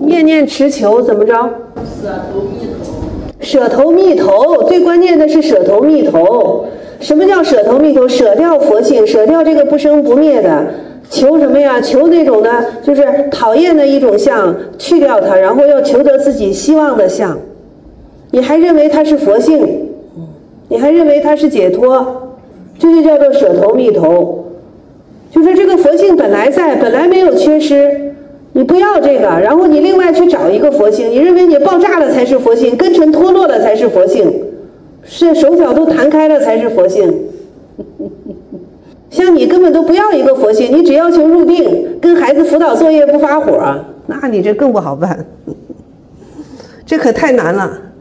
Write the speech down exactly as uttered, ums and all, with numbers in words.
念念持求怎么着？ 舍头密头。 舍头密头，最关键的是舍头密头。什么叫舍头密头？舍掉佛性，舍掉这个不生不灭的，求什么呀？求那种的，就是讨厌的一种相，去掉它，然后要求得自己希望的相。你还认为它是佛性，你还认为它是解脱，这就叫做舍头密头。就说这个佛性本来在，本来没有缺失，你不要这个，然后你另外去找一个佛性，你认为你爆炸了才是佛性，根尘脱落了才是佛性，是手脚都弹开了才是佛性。像你根本都不要一个佛性，你只要求入定，跟孩子辅导作业不发火，那你这更不好办，这可太难了。